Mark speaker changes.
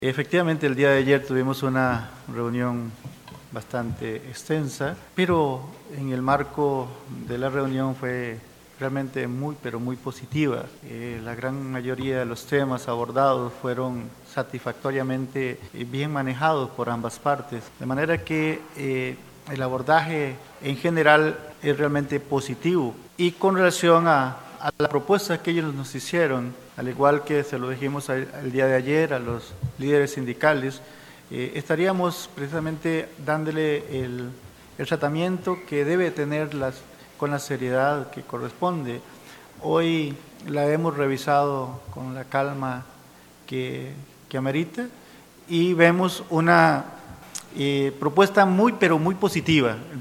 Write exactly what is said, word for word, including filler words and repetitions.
Speaker 1: Efectivamente, el día de ayer tuvimos una reunión bastante extensa, pero en el marco de la reunión fue realmente muy, pero muy positiva. Eh, la gran mayoría de los temas abordados fueron satisfactoriamente eh, bien manejados por ambas partes, de manera que eh, el abordaje en general es realmente positivo. Y con relación a, a la propuesta que ellos nos hicieron, al igual que se lo dijimos el, el día de ayer a los líderes sindicales, eh, estaríamos precisamente dándole el, el tratamiento que debe tener las, con la seriedad que corresponde. Hoy la hemos revisado con la calma que, que amerita y vemos una eh, propuesta muy, pero muy positiva.